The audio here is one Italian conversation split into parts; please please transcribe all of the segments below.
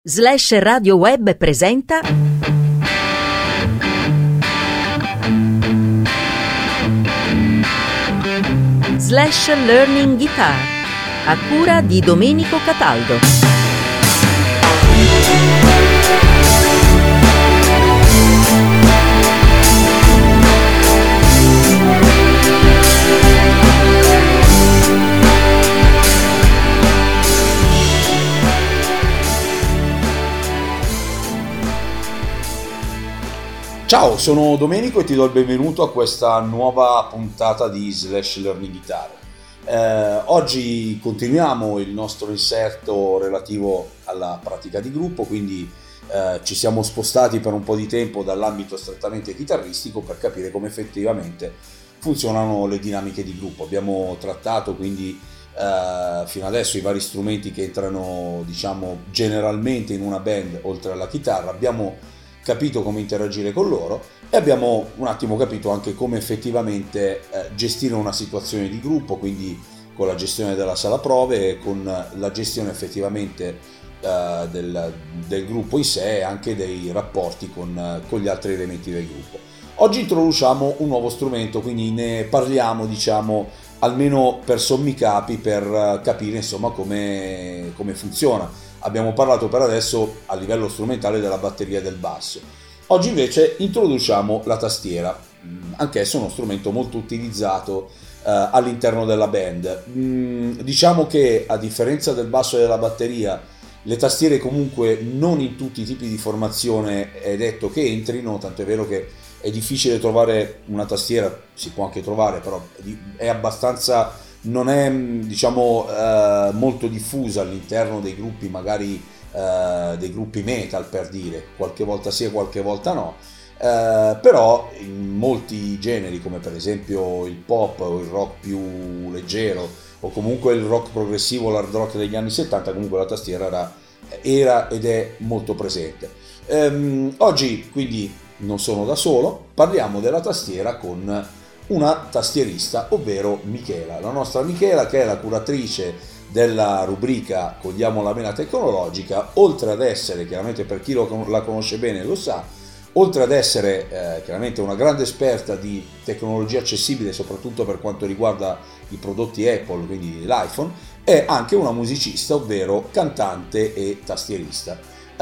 Slash Radio Web presenta Slash Learning Guitar a cura di Domenico Cataldo. Ciao, sono Domenico e ti do il benvenuto a questa nuova puntata di Slash Learning Guitar. Oggi continuiamo il nostro inserto relativo alla pratica di gruppo, quindi ci siamo spostati per un po' di tempo dall'ambito strettamente chitarristico per capire come effettivamente funzionano le dinamiche di gruppo. Abbiamo trattato quindi fino adesso i vari strumenti che entrano, diciamo, generalmente in una band oltre alla chitarra. Abbiamo capito come interagire con loro e abbiamo un attimo capito anche come effettivamente gestire una situazione di gruppo, quindi con la gestione della sala prove e con la gestione effettivamente del gruppo in sé e anche dei rapporti con gli altri elementi del gruppo. Oggi introduciamo un nuovo strumento, quindi ne parliamo, diciamo, almeno per sommi capi, per capire insomma come funziona. Abbiamo parlato per adesso a livello strumentale della batteria e del basso. Oggi invece introduciamo la tastiera, anch'esso uno strumento molto utilizzato all'interno della band. Diciamo che a differenza del basso e della batteria, le tastiere comunque non in tutti i tipi di formazione è detto che entrino, tanto è vero che è difficile trovare una tastiera, si può anche trovare, però è abbastanza... non è, diciamo, molto diffusa all'interno dei gruppi, magari dei gruppi metal, per dire, qualche volta sì e qualche volta no, però in molti generi come per esempio il pop o il rock più leggero o comunque il rock progressivo, l'hard rock degli anni 70, comunque la tastiera era ed è molto presente. Oggi quindi non sono da solo, parliamo della tastiera con una tastierista, ovvero Michela, la nostra Michela, che è la curatrice della rubrica Cogliamo la mela tecnologica. Oltre ad essere, chiaramente per chi la conosce bene lo sa, oltre ad essere chiaramente una grande esperta di tecnologia accessibile, soprattutto per quanto riguarda i prodotti Apple, quindi l'iPhone, è anche una musicista, ovvero cantante e tastierista.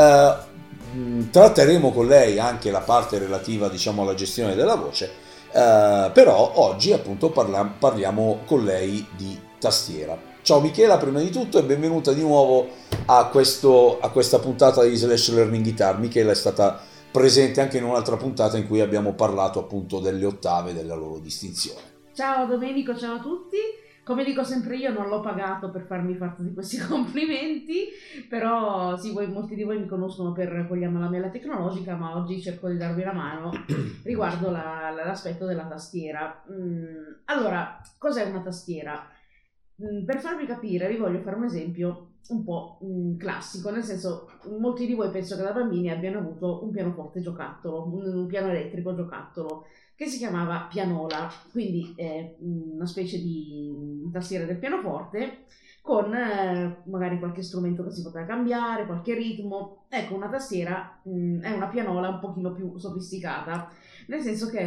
Tratteremo con lei anche la parte relativa, diciamo, alla gestione della voce. Però oggi appunto parliamo con lei di tastiera. Ciao Michela, prima di tutto, e benvenuta di nuovo a questa puntata di Slash Learning Guitar. Michela è stata presente anche in un'altra puntata in cui abbiamo parlato appunto delle ottave e della loro distinzione. Ciao Domenico, ciao a tutti. Come dico sempre io, non l'ho pagato per farmi parte di questi complimenti, però sì, molti di voi mi conoscono per Cogliamo la mela tecnologica, ma oggi cerco di darvi una mano riguardo l'aspetto della tastiera. Allora, cos'è una tastiera? Per farvi capire, vi voglio fare un esempio un po' classico, nel senso, molti di voi penso che da bambini abbiano avuto un pianoforte giocattolo, un piano elettrico giocattolo, che si chiamava pianola, quindi una specie di tastiera del pianoforte con magari qualche strumento che si poteva cambiare, qualche ritmo. Ecco, una tastiera è una pianola un pochino più sofisticata, nel senso che è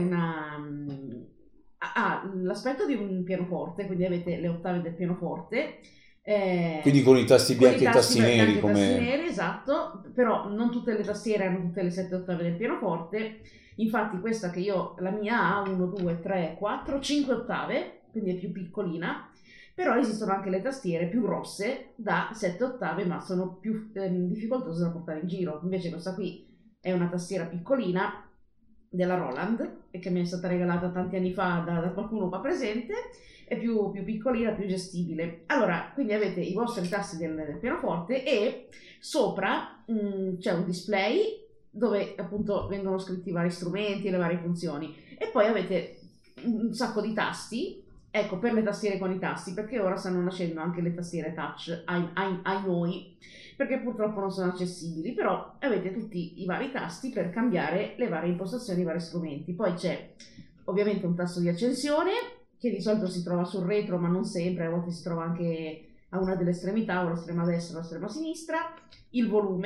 ha l'aspetto di un pianoforte, quindi avete le ottave del pianoforte. Quindi con i tasti bianchi e i tasti neri, come... tasti neri, esatto, però non tutte le tastiere hanno tutte le 7 ottave del pianoforte. Infatti questa che la mia ha 1, 2, 3, 4, 5 ottave, quindi è più piccolina, però esistono anche le tastiere più grosse da 7 ottave, ma sono più difficoltose da portare in giro. Invece questa qui è una tastiera piccolina della Roland, e che mi è stata regalata tanti anni fa da qualcuno qua presente, è più piccolina, più gestibile. Allora, quindi avete i vostri tasti del pianoforte e sopra c'è un display dove appunto vengono scritti i vari strumenti e le varie funzioni, e poi avete un sacco di tasti, ecco, per le tastiere con i tasti, perché ora stanno nascendo anche le tastiere touch, ai noi, perché purtroppo non sono accessibili, però avete tutti i vari tasti per cambiare le varie impostazioni, i vari strumenti. Poi c'è ovviamente un tasto di accensione, che di solito si trova sul retro, ma non sempre, a volte si trova anche a una delle estremità, o all'estrema destra o all'estrema sinistra, il volume,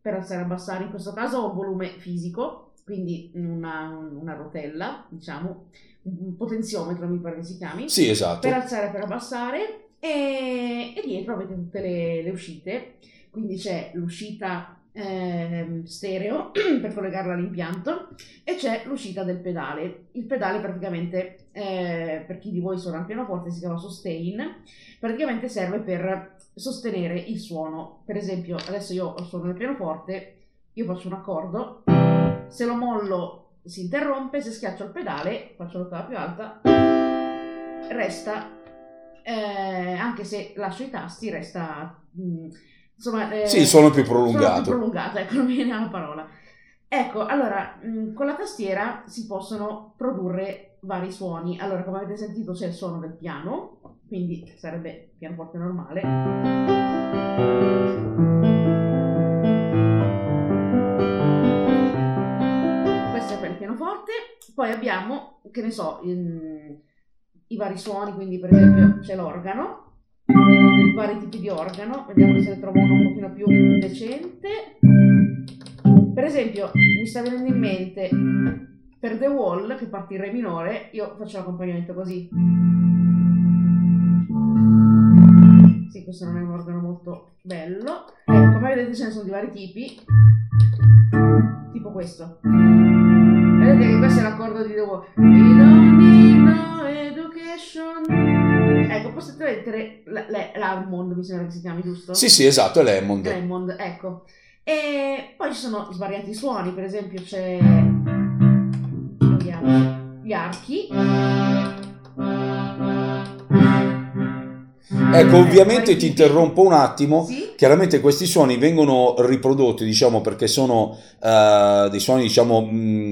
per alzare e abbassare, in questo caso ho un volume fisico, quindi una rotella, diciamo, un potenziometro mi pare che si chiami, Sì, esatto. per alzare e per abbassare, e dietro avete tutte le uscite, quindi c'è l'uscita stereo per collegarla all'impianto e c'è l'uscita del pedale. Il pedale praticamente, per chi di voi suona il pianoforte, si chiama sustain, praticamente serve per sostenere il suono. Per esempio, adesso io suono il pianoforte, io faccio un accordo, se lo mollo si interrompe, se schiaccio il pedale, faccio l'ottava più alta, resta, anche se lascio i tasti, resta, insomma, Sì, il suono è più suono più prolungato. prolungato, ecco, non mi viene la parola. Ecco, allora, con la tastiera si possono produrre vari suoni. Allora, come avete sentito, c'è il suono del piano, quindi sarebbe pianoforte normale. Questo è per il pianoforte. Poi abbiamo, che ne so, i vari suoni, quindi per esempio c'è l'organo, vari tipi di organo. Vediamo se ne trovo uno un pochino più decente. Per esempio, mi sta venendo in mente per The Wall, che parte in re minore, io faccio l'accompagnamento così. Sì, questo non è un organo molto bello. Come vedete ce ne sono di vari tipi, tipo questo. Vedete che questo è l'accordo di The Wall. We don't need no education. Ecco, potete vedere l'Hammond, mi sembra che si chiami, giusto? Sì, esatto, è l'Hammond. Hammond, ecco. E poi ci sono svariati suoni, per esempio c'è, vediamo, gli archi. Ecco, ovviamente ti interrompo un attimo. Sì? Chiaramente questi suoni vengono riprodotti, diciamo, perché sono dei suoni, diciamo,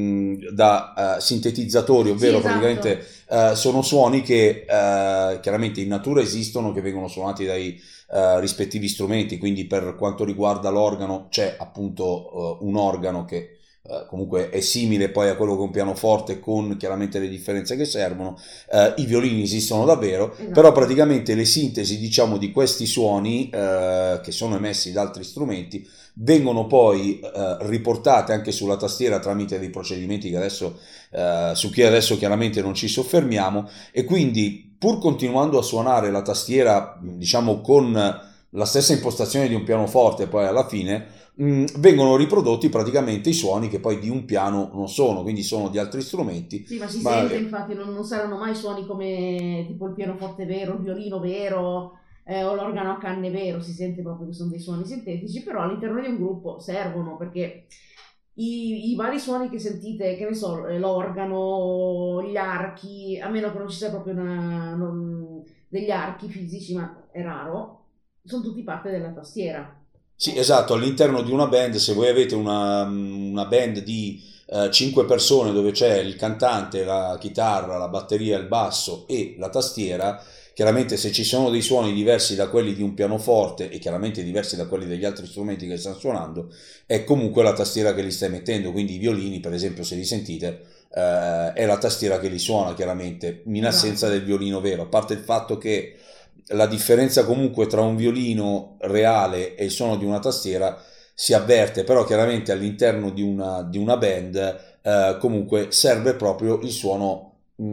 da sintetizzatori, ovvero Sì, esatto. praticamente sono suoni che chiaramente in natura esistono, che vengono suonati dai rispettivi strumenti. Quindi per quanto riguarda l'organo c'è appunto un organo che comunque è simile poi a quello che un pianoforte, con chiaramente le differenze che servono. I violini esistono davvero, Esatto. però praticamente le sintesi, diciamo, di questi suoni che sono emessi da altri strumenti vengono poi riportate anche sulla tastiera tramite dei procedimenti che adesso su cui adesso chiaramente non ci soffermiamo, e quindi pur continuando a suonare la tastiera, diciamo, con la stessa impostazione di un pianoforte, poi alla fine vengono riprodotti praticamente i suoni che poi di un piano non sono, quindi sono di altri strumenti. Sì, ma si sente, infatti, non saranno mai suoni come tipo il pianoforte vero, il violino vero, o l'organo a canne vero. Si sente proprio che sono dei suoni sintetici, però all'interno di un gruppo servono, perché i vari suoni che sentite, che ne so, l'organo, gli archi, a meno che non ci sia proprio degli archi fisici, ma è raro, sono tutti parte della tastiera. Sì, esatto, all'interno di una band, se voi avete una band di 5 persone dove c'è il cantante, la chitarra, la batteria, il basso e la tastiera, chiaramente se ci sono dei suoni diversi da quelli di un pianoforte e chiaramente diversi da quelli degli altri strumenti che stanno suonando, è comunque la tastiera che li stai mettendo. Quindi i violini, per esempio, se li sentite, è la tastiera che li suona, chiaramente, in assenza del violino vero, a parte il fatto che la differenza comunque tra un violino reale e il suono di una tastiera si avverte, però chiaramente all'interno di una band comunque serve proprio il suono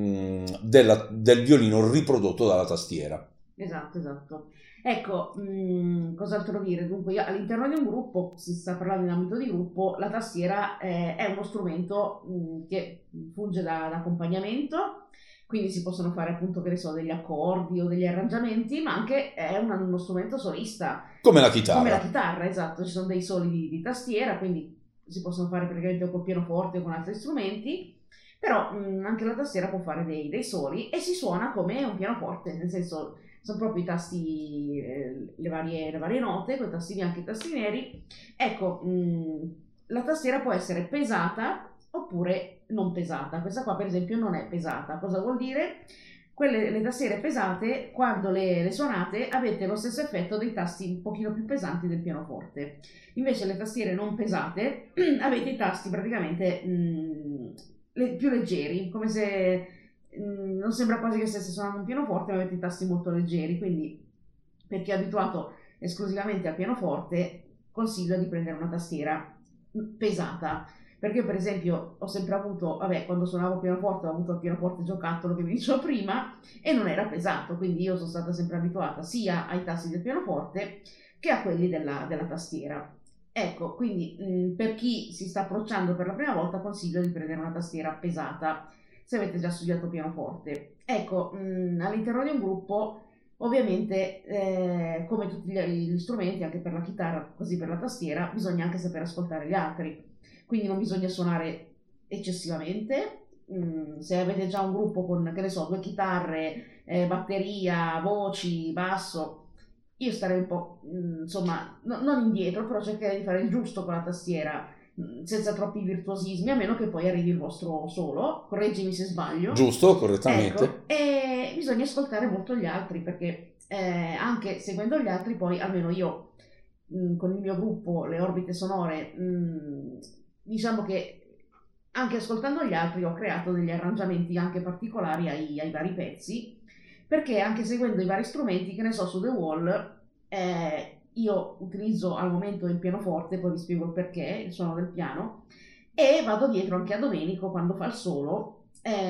del violino riprodotto dalla tastiera. Esatto. Ecco, cos'altro dire? Dunque, all'interno di un gruppo, si sta parlando in ambito di gruppo, la tastiera è uno strumento che funge da accompagnamento, quindi si possono fare appunto, che ne so, degli accordi o degli arrangiamenti, ma anche è uno strumento solista. Come la chitarra. Come la chitarra, esatto, ci sono dei soli di tastiera, quindi si possono fare praticamente o col pianoforte o con altri strumenti, però anche la tastiera può fare dei soli e si suona come un pianoforte, nel senso sono proprio i tasti, le varie note, con i tasti bianchi e i tasti neri. Ecco, la tastiera può essere pesata oppure non pesata. Questa qua per esempio non è pesata. Cosa vuol dire? Le tastiere pesate, quando le suonate, avete lo stesso effetto dei tasti un pochino più pesanti del pianoforte. Invece le tastiere non pesate avete i tasti praticamente più leggeri, come se non sembra quasi che stesse suonando un pianoforte, ma avete i tasti molto leggeri. Quindi per chi è abituato esclusivamente al pianoforte consiglio di prendere una tastiera pesata, perché io per esempio ho sempre avuto, quando suonavo pianoforte ho avuto il pianoforte giocattolo che vi dicevo prima e non era pesato, quindi io sono stata sempre abituata sia ai tasti del pianoforte che a quelli della tastiera. Ecco, quindi per chi si sta approcciando per la prima volta consiglio di prendere una tastiera pesata se avete già studiato pianoforte. Ecco, all'interno di un gruppo ovviamente come tutti gli strumenti, anche per la chitarra, così per la tastiera, bisogna anche sapere ascoltare gli altri, quindi non bisogna suonare eccessivamente. Se avete già un gruppo con, che ne so, 2 chitarre, batteria, voci, basso, io starei un po', insomma, non indietro, però cercherei di fare il giusto con la tastiera, senza troppi virtuosismi, a meno che poi arrivi il vostro solo, correggimi se sbaglio. Giusto, correttamente. Ecco, e bisogna ascoltare molto gli altri, perché anche seguendo gli altri, poi almeno io, con il mio gruppo, le orbite sonore, diciamo che anche ascoltando gli altri ho creato degli arrangiamenti anche particolari ai vari pezzi, perché anche seguendo i vari strumenti, che ne so, su The Wall, io utilizzo al momento il pianoforte, poi vi spiego il perché, il suono del piano, e vado dietro anche a Domenico quando fa il solo,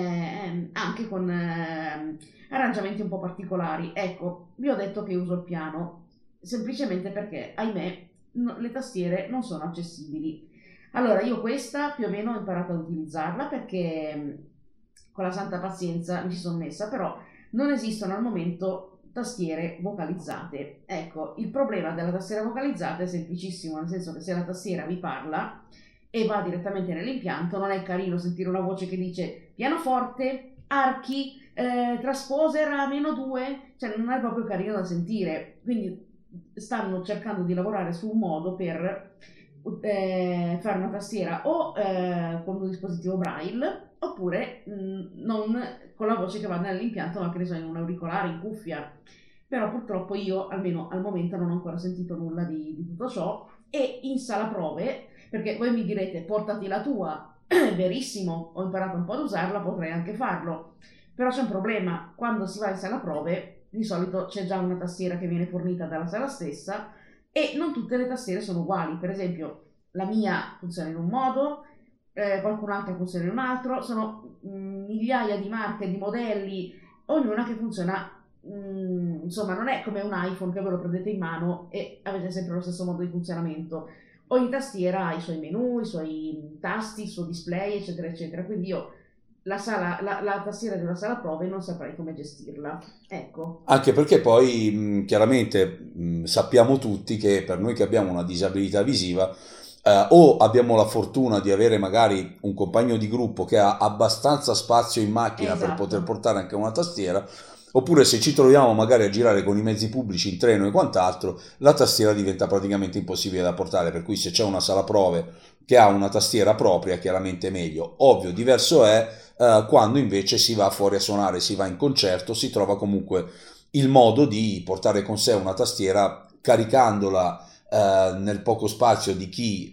anche con arrangiamenti un po' particolari. Ecco, vi ho detto che uso il piano semplicemente perché, ahimè, le tastiere non sono accessibili. Allora, io questa più o meno ho imparato ad utilizzarla perché con la santa pazienza mi ci sono messa, però non esistono al momento tastiere vocalizzate. Ecco, il problema della tastiera vocalizzata è semplicissimo, nel senso che se la tastiera vi parla e va direttamente nell'impianto, non è carino sentire una voce che dice pianoforte, archi, transposer a -2, cioè non è proprio carino da sentire, quindi stanno cercando di lavorare su un modo per fare una tastiera o con un dispositivo braille oppure non con la voce che va nell'impianto, ma che ne so, in un auricolare, in cuffia. Però purtroppo io, almeno al momento, non ho ancora sentito nulla di tutto ciò. E in sala prove, perché voi mi direte portati la tua, verissimo, ho imparato un po' ad usarla, potrei anche farlo, però c'è un problema: quando si va in sala prove di solito c'è già una tastiera che viene fornita dalla sala stessa e non tutte le tastiere sono uguali. Per esempio la mia funziona in un modo, qualcun altro funziona in un altro, sono migliaia di marche, di modelli, ognuna che funziona, insomma non è come un iPhone che ve lo prendete in mano e avete sempre lo stesso modo di funzionamento. Ogni tastiera ha i suoi menu, i suoi tasti, il suo display, eccetera eccetera, quindi io la tastiera di una sala prove non saprei come gestirla, ecco. Anche perché poi chiaramente sappiamo tutti che per noi che abbiamo una disabilità visiva, o abbiamo la fortuna di avere magari un compagno di gruppo che ha abbastanza spazio in macchina per Esatto. poter portare anche una tastiera, oppure se ci troviamo magari a girare con i mezzi pubblici in treno e quant'altro, la tastiera diventa praticamente impossibile da portare, per cui se c'è una sala prove che ha una tastiera propria, chiaramente è meglio. Ovvio, diverso è quando invece si va fuori a suonare, si va in concerto, si trova comunque il modo di portare con sé una tastiera caricandola nel poco spazio di chi,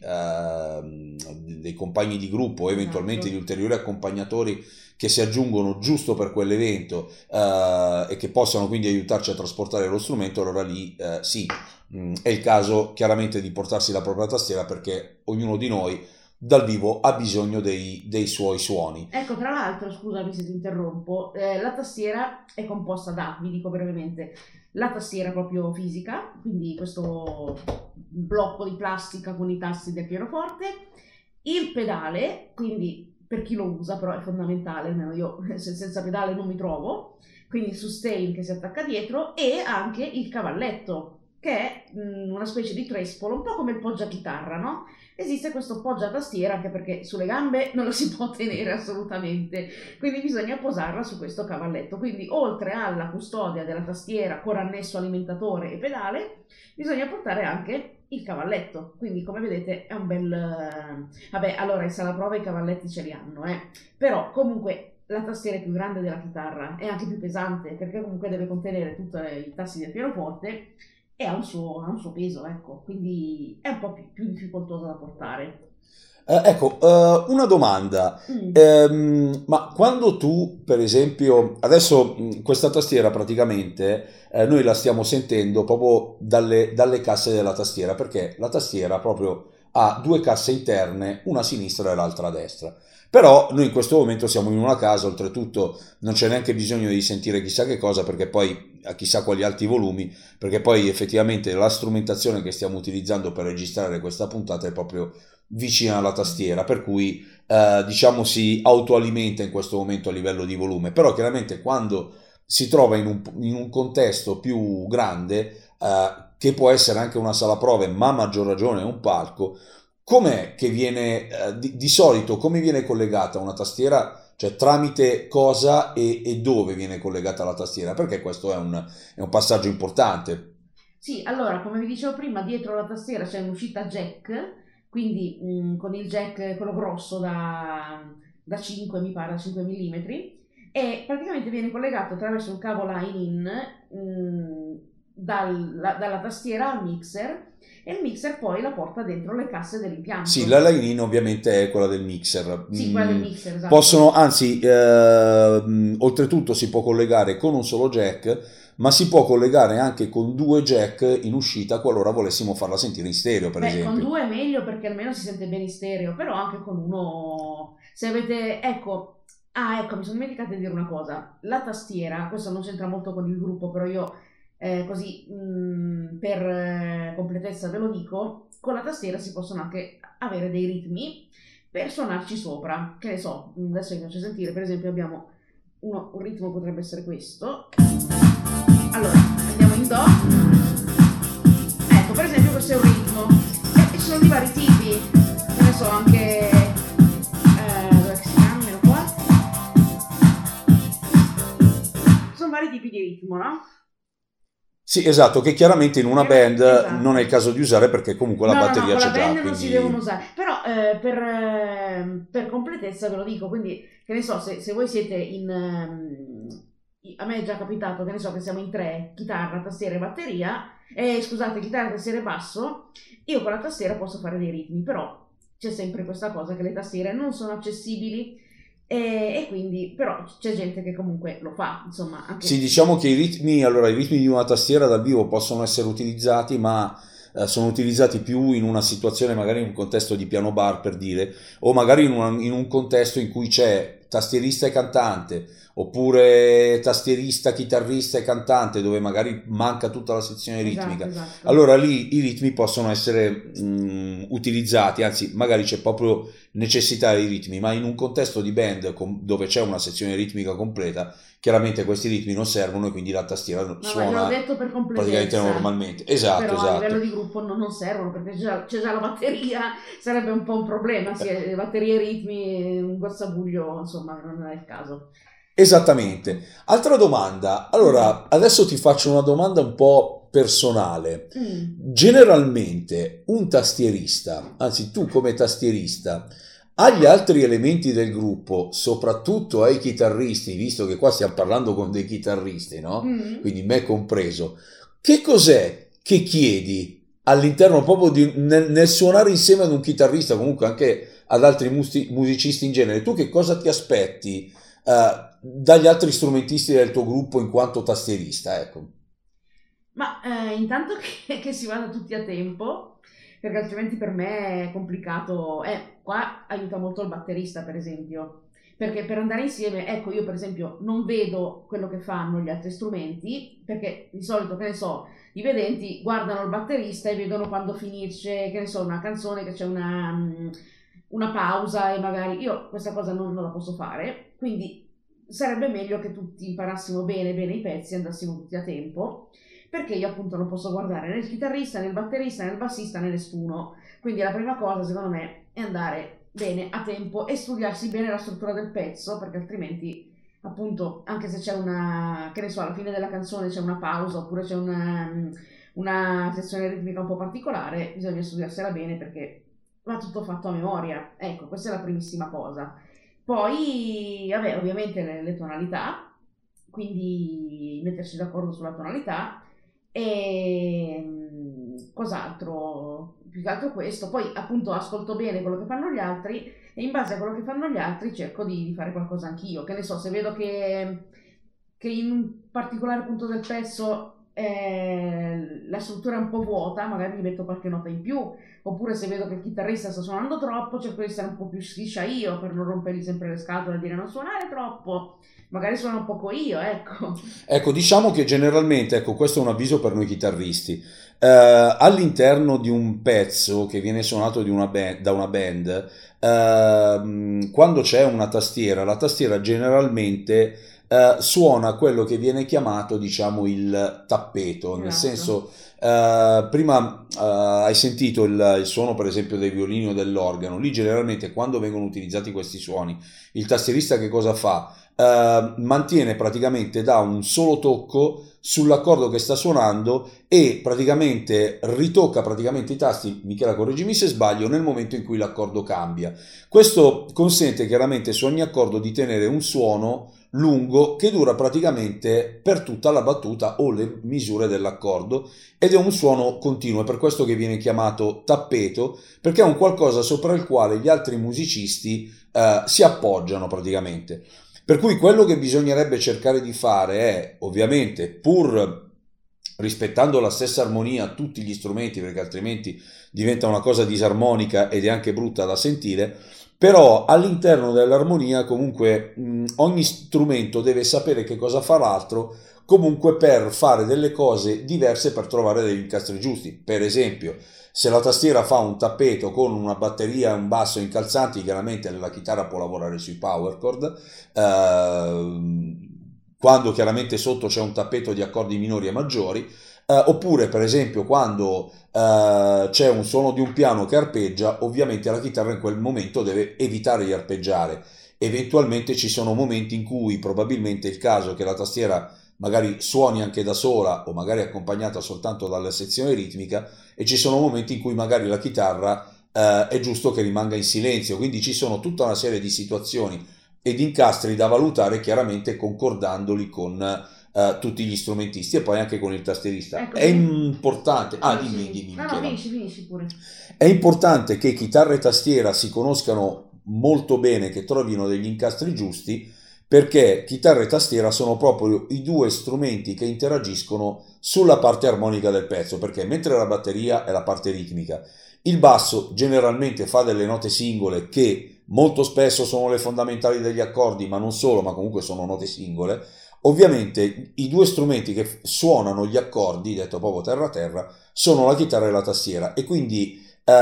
dei compagni di gruppo o eventualmente Esatto. di ulteriori accompagnatori che si aggiungono giusto per quell'evento e che possano quindi aiutarci a trasportare lo strumento, allora lì sì, è il caso chiaramente di portarsi la propria tastiera, perché ognuno di noi dal vivo ha bisogno dei suoi suoni. Ecco, tra l'altro, scusami se ti interrompo, la tastiera è composta da, vi dico brevemente, la tastiera proprio fisica, quindi questo blocco di plastica con i tasti del pianoforte, il pedale, quindi per chi lo usa però è fondamentale, almeno io senza pedale non mi trovo, quindi il sustain che si attacca dietro, e anche il cavalletto, che è una specie di trespolo, un po' come il poggiachitarra, no? Esiste questo poggiatastiera anche perché sulle gambe non lo si può tenere assolutamente, quindi bisogna posarla su questo cavalletto. Quindi oltre alla custodia della tastiera con annesso alimentatore e pedale, bisogna portare anche il cavalletto. Quindi come vedete è un bel... Vabbè, allora in sala prova i cavalletti ce li hanno, però comunque la tastiera è più grande della chitarra, è anche più pesante perché comunque deve contenere tutti i tasti del pianoforte e ha un suo peso, ecco, quindi è un po' più difficoltosa da portare. Una domanda. Ma quando tu, per esempio, adesso questa tastiera praticamente noi la stiamo sentendo proprio dalle casse della tastiera, perché la tastiera proprio ha due casse interne, una a sinistra e l'altra a destra. Però noi in questo momento siamo in una casa, oltretutto non c'è neanche bisogno di sentire chissà che cosa, perché poi a chissà quali alti volumi, perché poi effettivamente la strumentazione che stiamo utilizzando per registrare questa puntata è proprio vicina alla tastiera, per cui diciamo si autoalimenta in questo momento a livello di volume, però chiaramente quando si trova in un contesto più grande, che può essere anche una sala prove, ma a maggior ragione un palco, com'è che viene, di solito, come viene collegata una tastiera, cioè tramite cosa e dove viene collegata la tastiera? Perché questo è un passaggio importante. Sì, allora, come vi dicevo prima, dietro la tastiera c'è un'uscita jack, quindi con il jack, quello grosso da 5, mi pare, da 5 mm, e praticamente viene collegato attraverso un cavo line-in dalla tastiera al mixer, e il mixer poi la porta dentro le casse dell'impianto. Sì, la line-in ovviamente è quella del mixer. Sì, quella del mixer, esatto. Possono, anzi, oltretutto si può collegare con un solo jack, ma si può collegare anche con due jack in uscita qualora volessimo farla sentire in stereo, per esempio. Con due è meglio perché almeno si sente bene in stereo, però anche con uno, se avete, ecco, mi sono dimenticata di dire una cosa, la tastiera, questo non c'entra molto con il gruppo, però io così per completezza ve lo dico, con la tastiera si possono anche avere dei ritmi per suonarci sopra, che ne so, adesso vi faccio sentire, per esempio abbiamo un ritmo, potrebbe essere questo. Allora, andiamo in Do. Ecco, per esempio questo è un ritmo. E ci sono di vari tipi. Che ne so, anche... dove si cambiano qua? Ci sono vari tipi di ritmo, no? Sì, esatto, che chiaramente in una band esatto. Non è il caso di usare perché comunque la batteria c'è già. No, la band non quindi... si devono usare. Però per completezza ve lo dico, quindi, che ne so, se voi siete a me è già capitato, che ne so, che siamo in tre, chitarra, tastiera e batteria, scusate, chitarra, tastiera e basso, io con la tastiera posso fare dei ritmi, però c'è sempre questa cosa che le tastiere non sono accessibili e quindi, però c'è gente che comunque lo fa, insomma. Anche... Sì, diciamo che i ritmi di una tastiera dal vivo possono essere utilizzati, ma sono utilizzati più in una situazione, magari in un contesto di piano bar, per dire, o magari in un contesto in cui c'è tastierista e cantante, oppure tastierista, chitarrista e cantante, dove magari manca tutta la sezione ritmica. Esatto. Allora lì i ritmi possono essere utilizzati, anzi magari c'è proprio necessità dei ritmi, ma in un contesto di band dove c'è una sezione ritmica completa, chiaramente questi ritmi non servono e quindi la tastiera suona l'ho detto per praticamente normalmente. Esatto, però esatto. a livello di gruppo non servono, perché c'è già la batteria, sarebbe un po' un problema, batterie e ritmi, un guazzabuglio, insomma, non è il caso. Esattamente. Altra domanda. Allora, adesso ti faccio una domanda un po' personale. Generalmente un tastierista, anzi tu come tastierista, agli altri elementi del gruppo, soprattutto ai chitarristi, visto che qua stiamo parlando con dei chitarristi, no? Quindi me compreso, che cos'è che chiedi all'interno proprio nel suonare insieme ad un chitarrista, comunque anche ad altri musicisti in genere? Tu che cosa ti aspetti dagli altri strumentisti del tuo gruppo in quanto tastierista, ecco? Ma intanto che si vada tutti a tempo, perché altrimenti per me è complicato. Qua aiuta molto il batterista, per esempio, perché per andare insieme, ecco, io per esempio non vedo quello che fanno gli altri strumenti, perché di solito, che ne so, i vedenti guardano il batterista e vedono quando finisce, che ne so, una canzone, che c'è una pausa, e magari io questa cosa non la posso fare, quindi sarebbe meglio che tutti imparassimo bene i pezzi e andassimo tutti a tempo, perché io appunto non posso guardare né il chitarrista, né il batterista, né il bassista, né nessuno. Quindi la prima cosa secondo me è andare bene a tempo e studiarsi bene la struttura del pezzo, perché altrimenti appunto anche se c'è una, che ne so, alla fine della canzone c'è una pausa oppure c'è una sezione ritmica un po' particolare, bisogna studiarsela bene perché va tutto fatto a memoria. Ecco, questa è la primissima cosa. Poi, vabbè, ovviamente le tonalità, quindi mettersi d'accordo sulla tonalità. E cos'altro? più che altro questo. Poi appunto ascolto bene quello che fanno gli altri e in base a quello che fanno gli altri cerco di fare qualcosa anch'io. Che ne so, se vedo che in un particolare punto del pezzo la struttura è un po' vuota, magari gli metto qualche nota in più, oppure se vedo che il chitarrista sta suonando troppo cerco di stare un po' più schiscia io per non rompergli sempre le scatole e dire non suonare troppo, magari suono un poco io, ecco. Ecco, diciamo che generalmente, ecco, questo è un avviso per noi chitarristi. All'interno di un pezzo che viene suonato da una band, quando c'è una tastiera, la tastiera generalmente suona quello che viene chiamato, diciamo, il tappeto, nel Esatto. senso, prima hai sentito il suono per esempio dei violini o dell'organo. Lì generalmente quando vengono utilizzati questi suoni, il tastierista che cosa fa? Mantiene praticamente, da un solo tocco sull'accordo che sta suonando e praticamente ritocca praticamente i tasti, Michela correggimi se sbaglio, nel momento in cui l'accordo cambia. Questo consente chiaramente su ogni accordo di tenere un suono lungo che dura praticamente per tutta la battuta o le misure dell'accordo, ed è un suono continuo. È per questo che viene chiamato tappeto, perché è un qualcosa sopra il quale gli altri musicisti si appoggiano praticamente. Per cui quello che bisognerebbe cercare di fare è, ovviamente, pur rispettando la stessa armonia a tutti gli strumenti, perché altrimenti diventa una cosa disarmonica ed è anche brutta da sentire, però all'interno dell'armonia comunque ogni strumento deve sapere che cosa fa l'altro, comunque per fare delle cose diverse, per trovare degli incastri giusti. Per esempio, se la tastiera fa un tappeto con una batteria e un basso incalzanti, chiaramente la chitarra può lavorare sui power chord, quando chiaramente sotto c'è un tappeto di accordi minori e maggiori, oppure per esempio quando c'è un suono di un piano che arpeggia, ovviamente la chitarra in quel momento deve evitare di arpeggiare. Eventualmente ci sono momenti in cui probabilmente è il caso che la tastiera magari suoni anche da sola o magari accompagnata soltanto dalla sezione ritmica, e ci sono momenti in cui magari la chitarra è giusto che rimanga in silenzio. Quindi ci sono tutta una serie di situazioni ed incastri da valutare, chiaramente concordandoli con tutti gli strumentisti e poi anche con il tastierista. Ecco, È importante. dimmi. No, Michela. finisci pure. È importante che chitarra e tastiera si conoscano molto bene, che trovino degli incastri giusti, perché chitarra e tastiera sono proprio i due strumenti che interagiscono sulla parte armonica del pezzo, perché mentre la batteria è la parte ritmica, il basso generalmente fa delle note singole che molto spesso sono le fondamentali degli accordi, ma non solo, ma comunque sono note singole. Ovviamente i due strumenti che suonano gli accordi, detto proprio terra terra, sono la chitarra e la tastiera, e quindi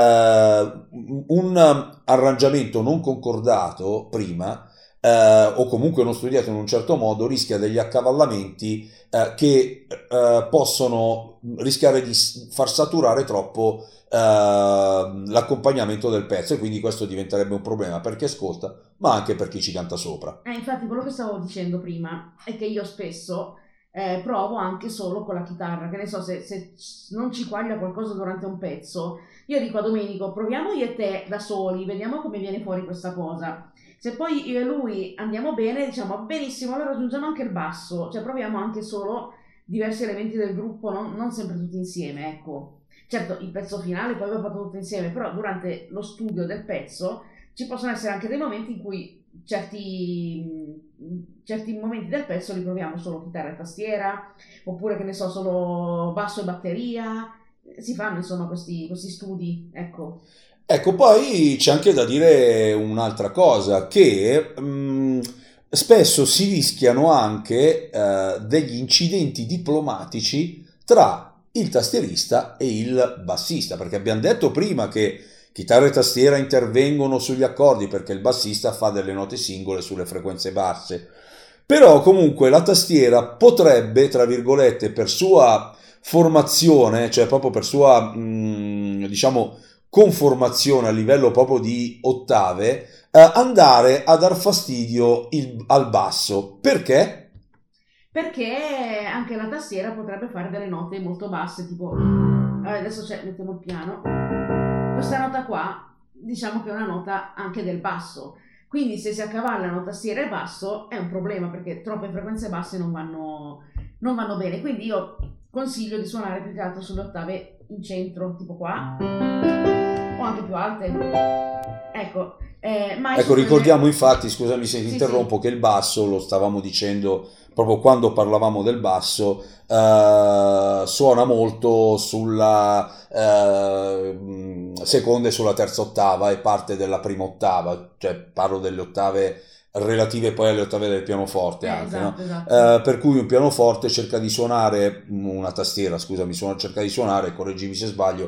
un arrangiamento non concordato prima, o comunque non studiato in un certo modo, rischia degli accavallamenti che possono rischiare di far saturare troppo l'accompagnamento del pezzo, e quindi questo diventerebbe un problema per chi ascolta, ma anche per chi ci canta sopra. Infatti quello che stavo dicendo prima è che io spesso provo anche solo con la chitarra, che ne so, se non ci quaglia qualcosa durante un pezzo, io dico a Domenico proviamo io e te da soli, vediamo come viene fuori questa cosa. Se poi io e lui andiamo bene, diciamo benissimo, allora aggiungiamo anche il basso, cioè proviamo anche solo diversi elementi del gruppo, non sempre tutti insieme, ecco. Certo, il pezzo finale poi va fatto tutto insieme, però durante lo studio del pezzo ci possono essere anche dei momenti in cui certi momenti del pezzo li proviamo solo chitarra e tastiera, oppure che ne so, solo basso e batteria. Si fanno insomma questi studi, ecco. Ecco, poi c'è anche da dire un'altra cosa, che spesso si rischiano anche degli incidenti diplomatici tra il tastierista e il bassista, perché abbiamo detto prima che chitarra e tastiera intervengono sugli accordi perché il bassista fa delle note singole sulle frequenze basse, però comunque la tastiera potrebbe, tra virgolette, per sua formazione, cioè proprio per sua diciamo conformazione a livello proprio di ottave, andare a dar fastidio al basso. Perché? Perché anche la tastiera potrebbe fare delle note molto basse, tipo adesso mettiamo il piano, questa nota qua diciamo che è una nota anche del basso, quindi se si accavallano tastiera e basso è un problema, perché troppe frequenze basse non vanno bene. Quindi io consiglio di suonare più che altro sulle ottave in centro, tipo qua, o anche più alte. Ecco, ecco, ricordiamo infatti, scusami se ti interrompo, sì. che il basso, lo stavamo dicendo proprio quando parlavamo del basso, suona molto sulla seconda e sulla terza ottava e parte della prima ottava, cioè parlo delle ottave relative poi alle ottave del pianoforte anche, no? Esatto. Per cui un pianoforte cerca di suonare, una tastiera, scusami, cerca di suonare, correggimi se sbaglio,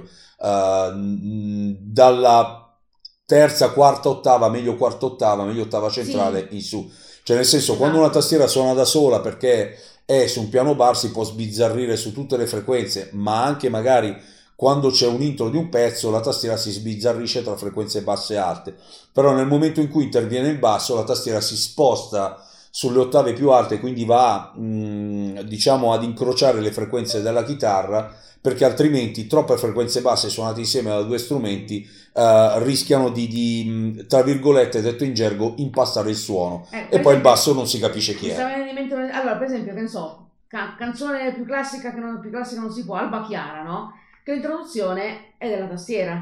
dalla terza, quarta ottava, meglio ottava centrale Sì, in su. Cioè nel senso, quando una esatto. tastiera suona da sola perché è su un piano bar si può sbizzarrire su tutte le frequenze, ma anche magari quando c'è un intro di un pezzo la tastiera si sbizzarrisce tra frequenze basse e alte. Però nel momento in cui interviene il basso la tastiera si sposta sulle ottave più alte, quindi va diciamo ad incrociare le frequenze della chitarra, perché altrimenti troppe frequenze basse suonate insieme da due strumenti rischiano di, tra virgolette, detto in gergo, impastare il suono e Per poi il esempio, basso non si capisce chi mi sta è. venendo in mente allora, per esempio, che ne so, canzone più classica più classica non si può, Alba Chiara, no? Che l'introduzione è della tastiera.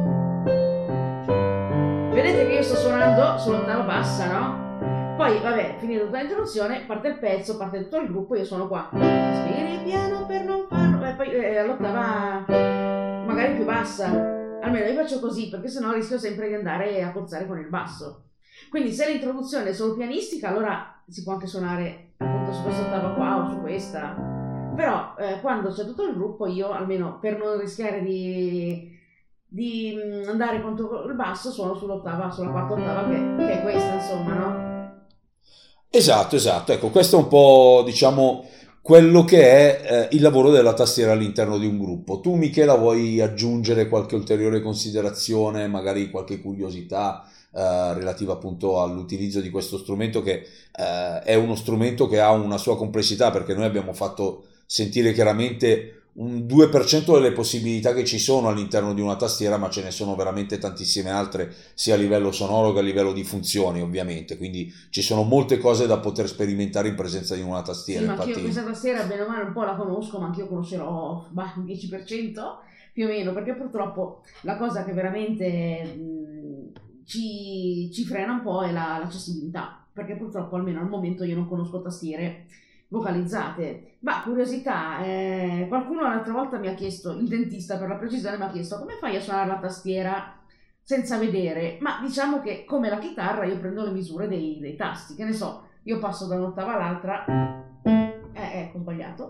Vedete che io sto suonando sull'ottava bassa, no? Poi, vabbè, finita tutta l'introduzione, parte il pezzo, parte tutto il gruppo, io sono qua. Spiri piano per non farlo. E poi all'ottava magari più bassa. Almeno io faccio così, perché sennò rischio sempre di andare a cozzare con il basso. Quindi se l'introduzione è solo pianistica, allora si può anche suonare appunto su questa ottava qua o su questa. Però quando c'è tutto il gruppo, io almeno per non rischiare di andare contro il basso, suono sulla quarta ottava che è questa, insomma, no? Esatto, esatto. Ecco, questo è un po', diciamo, quello che è il lavoro della tastiera all'interno di un gruppo. Tu, Michela, vuoi aggiungere qualche ulteriore considerazione, magari qualche curiosità relativa appunto all'utilizzo di questo strumento che è uno strumento che ha una sua complessità, perché noi abbiamo fatto sentire chiaramente un 2% delle possibilità che ci sono all'interno di una tastiera, ma ce ne sono veramente tantissime altre, sia a livello sonoro che a livello di funzioni, ovviamente. Quindi ci sono molte cose da poter sperimentare in presenza di una tastiera. Sì, ma anch'io Infatti, questa tastiera, bene o male, un po' la conosco, ma anch'io conoscerò un 10% più o meno, perché purtroppo la cosa che veramente ci frena un po' è l'accessibilità, perché purtroppo almeno al momento io non conosco tastiere vocalizzate. Ma curiosità, qualcuno l'altra volta mi ha chiesto, il dentista per la precisione mi ha chiesto come fai a suonare la tastiera senza vedere? Ma diciamo che come la chitarra io prendo le misure dei tasti, che ne so, io passo da un'ottava all'altra, ecco, ho sbagliato,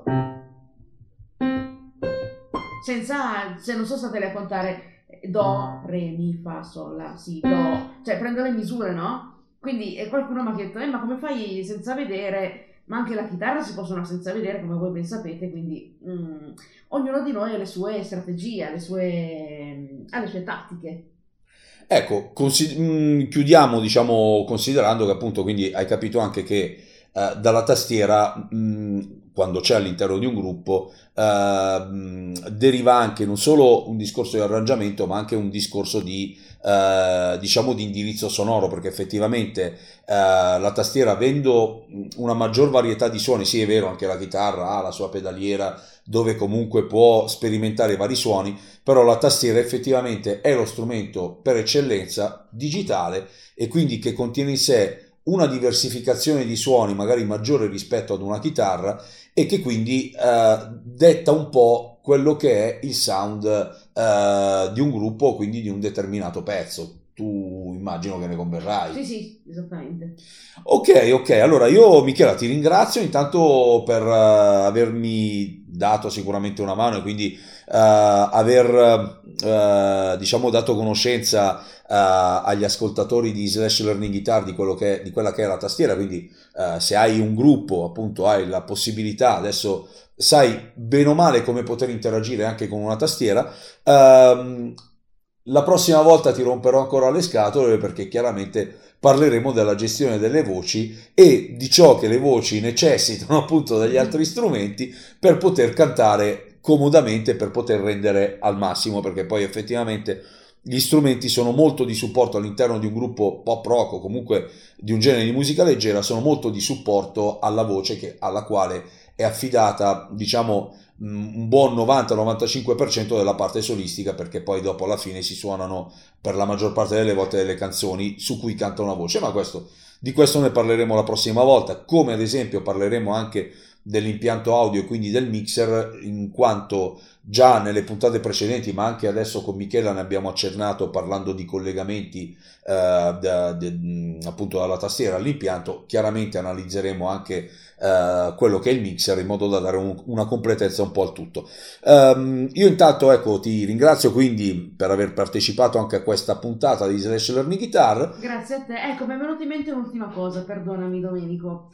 senza, se non so statele a contare do, re, mi, fa, sol, la, si, do, cioè prendo le misure, no? Quindi qualcuno mi ha detto, ma come fai senza vedere? Ma anche la chitarra si può suonare senza vedere, come voi ben sapete, quindi ognuno di noi ha le sue strategie, ha le sue tattiche. ecco, chiudiamo, diciamo, considerando che appunto, quindi hai capito anche che dalla tastiera, quando c'è all'interno di un gruppo, deriva anche non solo un discorso di arrangiamento, ma anche un discorso di, diciamo, di indirizzo sonoro, perché effettivamente la tastiera, avendo una maggior varietà di suoni, sì è vero, anche la chitarra ha la sua pedaliera dove comunque può sperimentare vari suoni, però la tastiera effettivamente è lo strumento per eccellenza digitale e quindi che contiene in sé una diversificazione di suoni magari maggiore rispetto ad una chitarra e che quindi detta un po' quello che è il sound di un gruppo, quindi di un determinato pezzo. Tu immagino che ne converrai. Sì, esattamente. Ok, allora io Michela ti ringrazio intanto per avermi dato sicuramente una mano e quindi aver diciamo dato conoscenza agli ascoltatori di Slash Learning Guitar di quello che di quella che è la tastiera, quindi se hai un gruppo appunto hai la possibilità, adesso sai bene o male come poter interagire anche con una tastiera. La prossima volta ti romperò ancora le scatole perché chiaramente parleremo della gestione delle voci e di ciò che le voci necessitano appunto dagli altri strumenti per poter cantare comodamente, per poter rendere al massimo, perché poi effettivamente gli strumenti sono molto di supporto all'interno di un gruppo pop rock o comunque di un genere di musica leggera, sono molto di supporto alla voce alla quale è affidata, diciamo, un buon 90-95% della parte solistica, perché poi dopo alla fine si suonano per la maggior parte delle volte delle canzoni su cui canta una voce, ma di questo ne parleremo la prossima volta, come ad esempio parleremo anche dell'impianto audio e quindi del mixer, in quanto già nelle puntate precedenti, ma anche adesso con Michela ne abbiamo accennato parlando di collegamenti appunto dalla tastiera all'impianto. Chiaramente analizzeremo anche quello che è il mixer, in modo da dare una completezza un po' al tutto. Io intanto, ecco, ti ringrazio quindi per aver partecipato anche a questa puntata di Slash Learning Guitar. Grazie a te. Ecco, mi è venuta in mente un'ultima cosa, perdonami Domenico.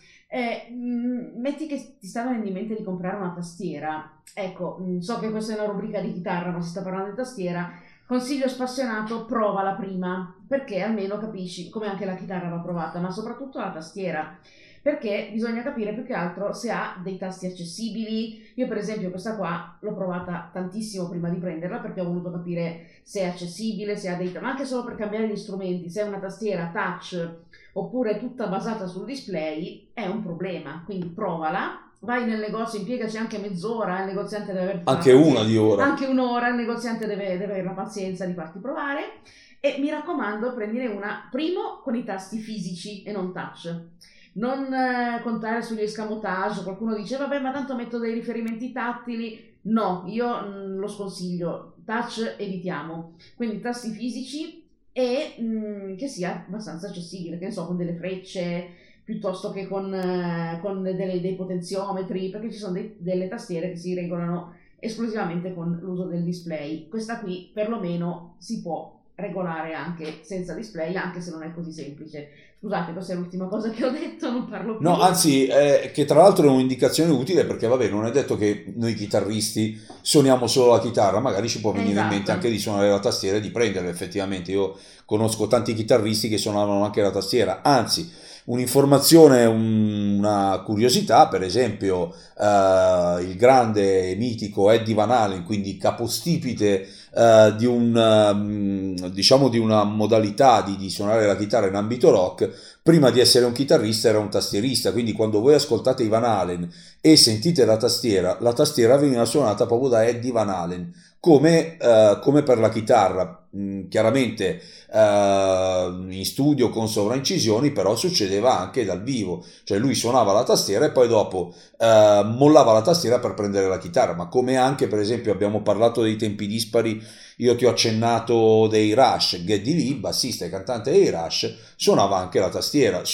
Metti che ti sta venendo in mente di comprare una tastiera. Ecco, so che questa è una rubrica di chitarra, ma si sta parlando di tastiera. Consiglio spassionato, provala prima, perché almeno capisci come anche la chitarra va provata, ma soprattutto la tastiera, perché bisogna capire più che altro se ha dei tasti accessibili. Io per esempio questa qua l'ho provata tantissimo prima di prenderla, perché ho voluto capire se è accessibile, se ha dei, ma anche solo per cambiare gli strumenti, se è una tastiera touch oppure tutta basata sul display è un problema. Quindi provala, vai nel negozio, impiegaci anche mezz'ora, il negoziante deve aver anche una di ora, anche un'ora, il negoziante deve avere la pazienza di farti provare. E mi raccomando, prendine una primo con i tasti fisici e non touch. Non contare sugli escamotage. Qualcuno dice vabbè, ma tanto metto dei riferimenti tattili. No, io lo sconsiglio, touch evitiamo, quindi tasti fisici e che sia abbastanza accessibile, che ne so, con delle frecce piuttosto che con dei potenziometri, perché ci sono delle tastiere che si regolano esclusivamente con l'uso del display. Questa qui perlomeno si può regolare anche senza display, anche se non è così semplice. Scusate, questa è l'ultima cosa che ho detto, non parlo più. No, anzi, che tra l'altro è un'indicazione utile, perché vabbè, non è detto che noi chitarristi suoniamo solo la chitarra, magari ci può venire in mente anche di suonare la tastiera e di prenderla. Effettivamente io conosco tanti chitarristi che suonavano anche la tastiera. Anzi, un'informazione, una curiosità, per esempio il grande e mitico Eddie Van Halen, quindi capostipite di una modalità di suonare la chitarra in ambito rock, prima di essere un chitarrista era un tastierista. Quindi quando voi ascoltate i Van Halen e sentite la tastiera veniva suonata proprio da Eddie Van Halen, come per la chitarra. Chiaramente in studio con sovraincisioni, però succedeva anche dal vivo, cioè lui suonava la tastiera e poi dopo mollava la tastiera per prendere la chitarra. Ma come anche, per esempio, abbiamo parlato dei tempi dispari, io ti ho accennato dei Rush, Geddy Lee, bassista e cantante dei Rush, suona anche la tastiera,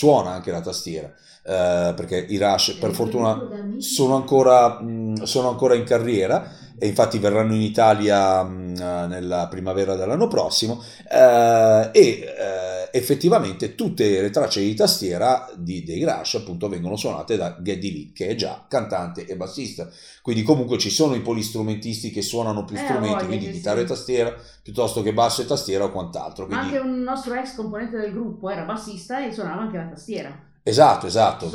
perché i Rush per fortuna sono ancora in carriera, e infatti verranno in Italia nella primavera dell'anno prossimo, effettivamente tutte le tracce di tastiera dei Rush appunto vengono suonate da Geddy Lee, che è già cantante e bassista. Quindi comunque ci sono i polistrumentisti che suonano più strumenti, quindi chitarra e tastiera piuttosto che basso e tastiera o quant'altro. Ma quindi... anche un nostro ex componente del gruppo era bassista e suonava anche la tastiera. Esatto.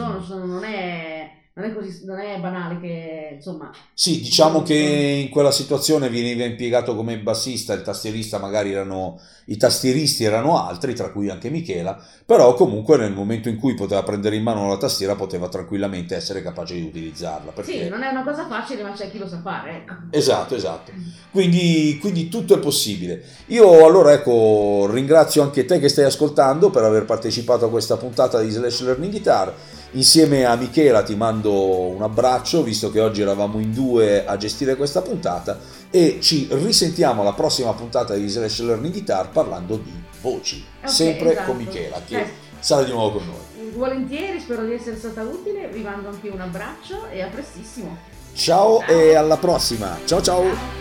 Non è banale che, insomma... Sì, diciamo che in quella situazione veniva impiegato come bassista, il tastierista magari i tastieristi erano altri, tra cui anche Michela, però comunque nel momento in cui poteva prendere in mano la tastiera poteva tranquillamente essere capace di utilizzarla. Perché... Sì, non è una cosa facile, ma c'è chi lo sa fare, ecco. Esatto. Quindi tutto è possibile. Io allora, ecco, ringrazio anche te che stai ascoltando per aver partecipato a questa puntata di Slash Learning Guitar. Insieme a Michela ti mando un abbraccio, visto che oggi eravamo in due a gestire questa puntata, e ci risentiamo alla prossima puntata di Slash Learning Guitar parlando di voci, sempre con Michela, che sarà di nuovo con noi. Volentieri, spero di essere stata utile, vi mando anche un abbraccio e a prestissimo. Ciao. E alla prossima, ciao.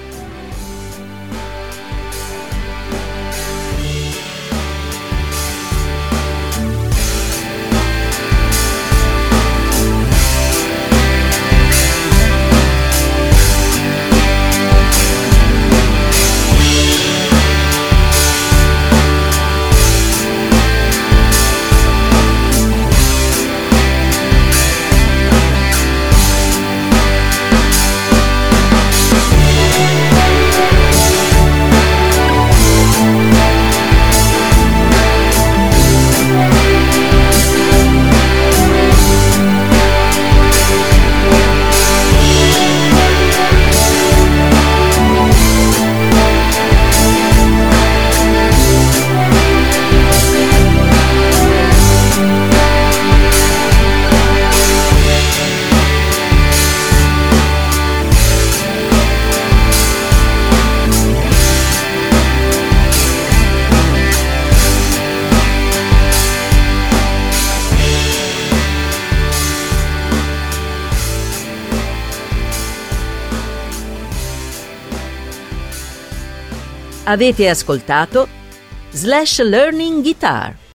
Avete ascoltato Slash Learning Guitar.